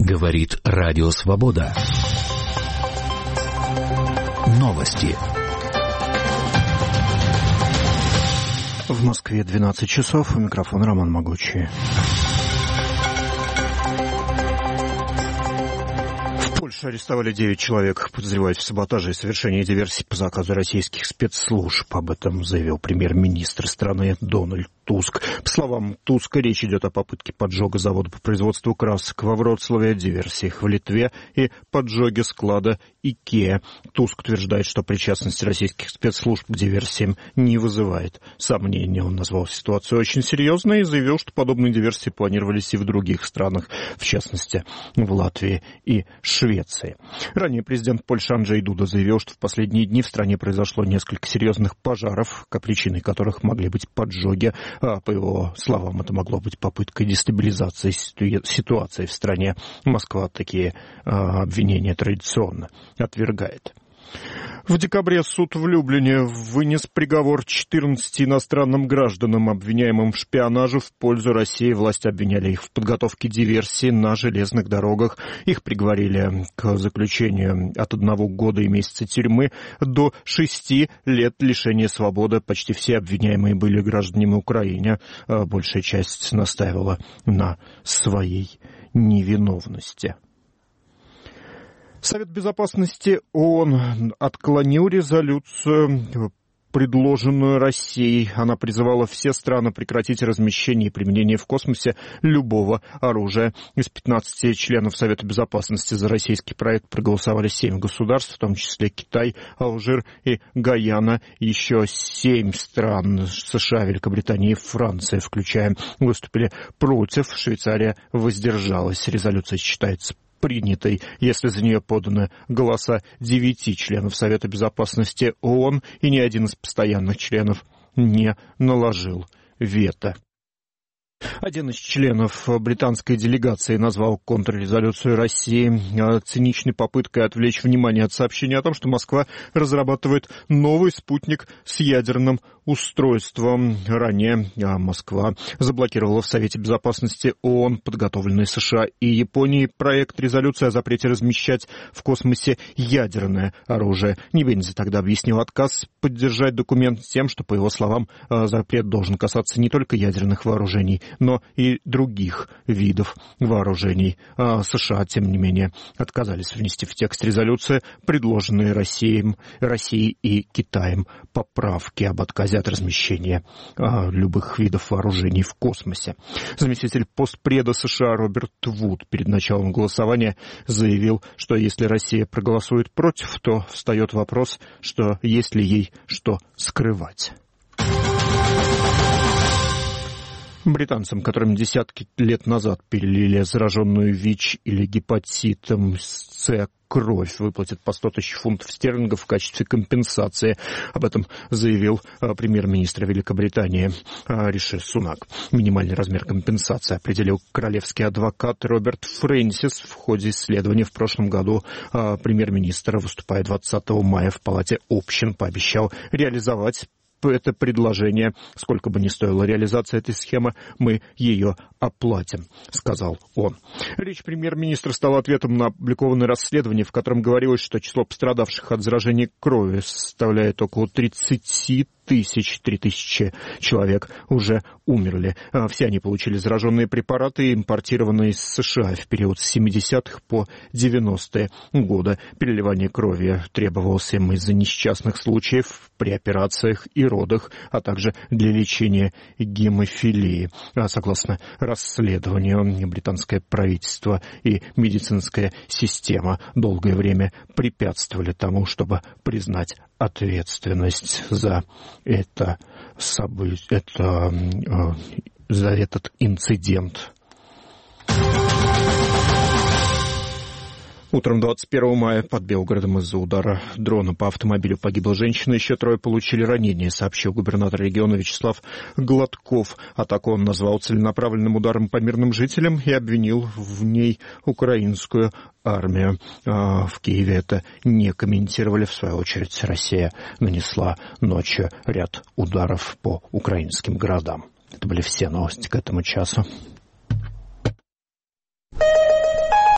Говорит Радио Свобода. Новости. В Москве 12 часов. У микрофона Роман Могучий. В Польше арестовали 9 человек, подозревают в саботаже и совершении диверсий по заказу российских спецслужб. Об этом заявил премьер-министр страны Дональд Туск. По словам Туска, речь идет о попытке поджога завода по производству красок во Вроцлаве, диверсиях в Литве и поджоге склада IKEA. Туск утверждает, что причастность российских спецслужб к диверсиям не вызывает сомнений. Он назвал ситуацию очень серьезной и заявил, что подобные диверсии планировались и в других странах, в частности, в Латвии и Швеции. Ранее президент Польши Анджей Дуда заявил, что в последние дни в стране произошло несколько серьезных пожаров, причиной которых могли быть поджоги. По его словам, это могло быть попыткой дестабилизации ситуации в стране. Москва такие обвинения традиционно отвергает. В декабре суд в Люблине вынес приговор 14 иностранным гражданам, обвиняемым в шпионаже в пользу России. Власти обвиняли их в подготовке диверсий на железных дорогах. Их приговорили к заключению от 1 года и месяца тюрьмы до 6 лет лишения свободы. Почти все обвиняемые были гражданами Украины. Большая часть настаивала на своей невиновности. Совет Безопасности ООН отклонил резолюцию, предложенную Россией. Она призывала все страны прекратить размещение и применение в космосе любого оружия. Из 15 членов Совета Безопасности за российский проект проголосовали 7 государств, в том числе Китай, Алжир и Гайана. Еще 7 стран США, Великобритания и Франция, включая, выступили против. Швейцария воздержалась. Резолюция считается принятой, если за нее поданы голоса 9 членов Совета Безопасности ООН, и ни один из постоянных членов не наложил вето. Один из членов британской делегации назвал контррезолюцию России циничной попыткой отвлечь внимание от сообщения о том, что Москва разрабатывает новый спутник с ядерным устройством. Ранее Москва заблокировала в Совете Безопасности ООН подготовленный США и Японией проект резолюции о запрете размещать в космосе ядерное оружие. Небензи тогда объяснил отказ поддержать документ тем, что, по его словам, запрет должен касаться не только ядерных вооружений, но и других видов вооружений. США, тем не менее, отказались внести в текст резолюции предложенные Россией и Китаем поправки об отказе от размещения любых видов вооружений в космосе. Заместитель постпреда США Роберт Вуд перед началом голосования заявил, что если Россия проголосует против, то встает вопрос, что есть ли ей что скрывать. Британцам, которым десятки лет назад перелили зараженную ВИЧ или гепатитом С кровь, выплатят по 100 тысяч фунтов стерлингов в качестве компенсации. Об этом заявил премьер-министр Великобритании Риши Сунак. Минимальный размер компенсации определил королевский адвокат Роберт Фрэнсис в ходе исследования в прошлом году. Премьер-министр, выступая 20 мая в Палате общин, пообещал реализовать это предложение. Сколько бы ни стоила реализация этой схемы, мы ее оплатим, сказал он. Речь премьер-министра стала ответом на опубликованное расследование, в котором говорилось, что число пострадавших от заражения крови составляет около 30 тысяч, 3000 человек уже умерли. Все они получили зараженные препараты, импортированные из США в период с 70-х по 90-е годы. Переливание крови требовалось им из-за несчастных случаев при операциях и родах, а также для лечения гемофилии. Согласно расследованию, британское правительство и медицинская система долгое время препятствовали тому, чтобы признать ответственность за за этот инцидент. Утром 21 мая под Белгородом из-за удара дрона по автомобилю погибла женщина, еще 3 получили ранения, сообщил губернатор региона Вячеслав Гладков. Атаку он назвал целенаправленным ударом по мирным жителям и обвинил в ней украинскую армию. В Киеве это не комментировали. В свою очередь, Россия нанесла ночью ряд ударов по украинским городам. Это были все новости к этому часу.